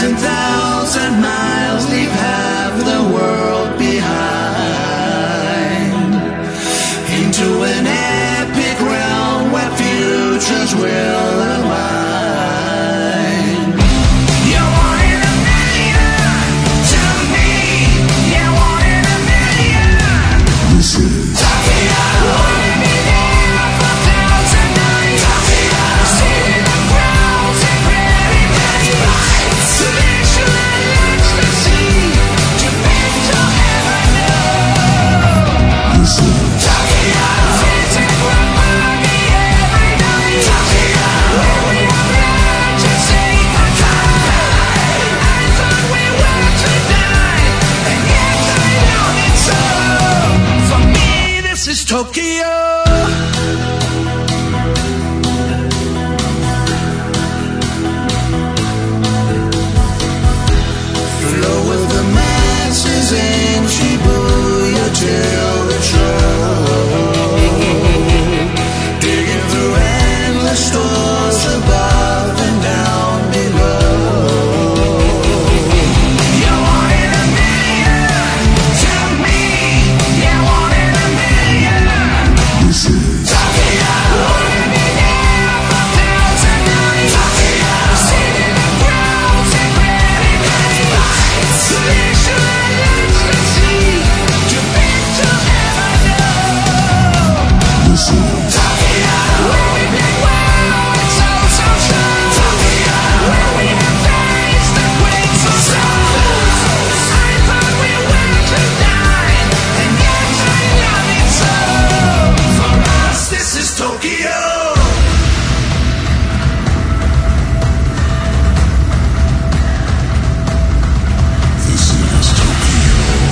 10,000 miles, leave half the world behind, into an epic realm where futures will align. You're one in a million to me. You're one in a million. This is Tokyo. Wouldn't be there for 1,000 nights. Tokyo. Sitting on crowds and pretty lights. Selection and ecstasy. Japan to ever know. This is Tokyo. Sitting from Miami every night. Tokyo. Where we are meant to say goodbye. I thought we were to die, and yet I know it's so. For me, this is Tokyo. Flow with the masses in Shibuya till the show. Digging through endless stores above and down below. You're one in a million to me. You're one in a million. This is Tokyo. Wouldn't be there for 1,000 nights. Tokyo. Sitting in crowds and pretty lights. Selection and ecstasy. Japan to ever know. This is Tokyo. Where we did well, it's all so strong. Tokyo. Where we have faced the quakes of stars. I thought we were to die, and yet I love it so. For us, this is Tokyo. This is Tokyo.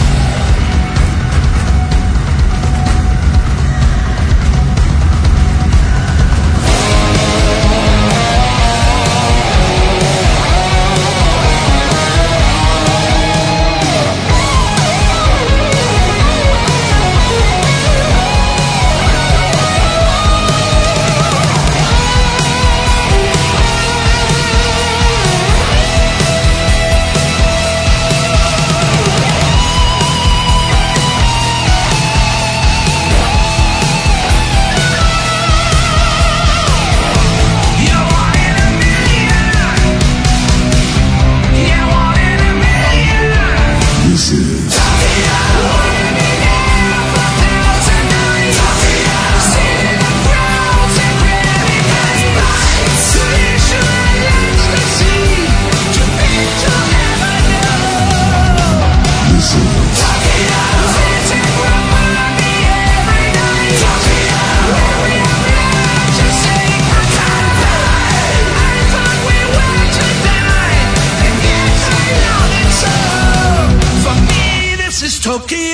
You're one in a million. You're one in a million. This is Tokyo. Wouldn't be there for 1,000 nights. Tokyo. Sitting in crowds and pretty lights. Selection and ecstasy. Japan to ever know. This is Tokyo. Sitting from Miami every night. Tokyo. Where we are meant to say goodbye. I thought we were to die, and yet I know it's so. For me, this is Tokyo.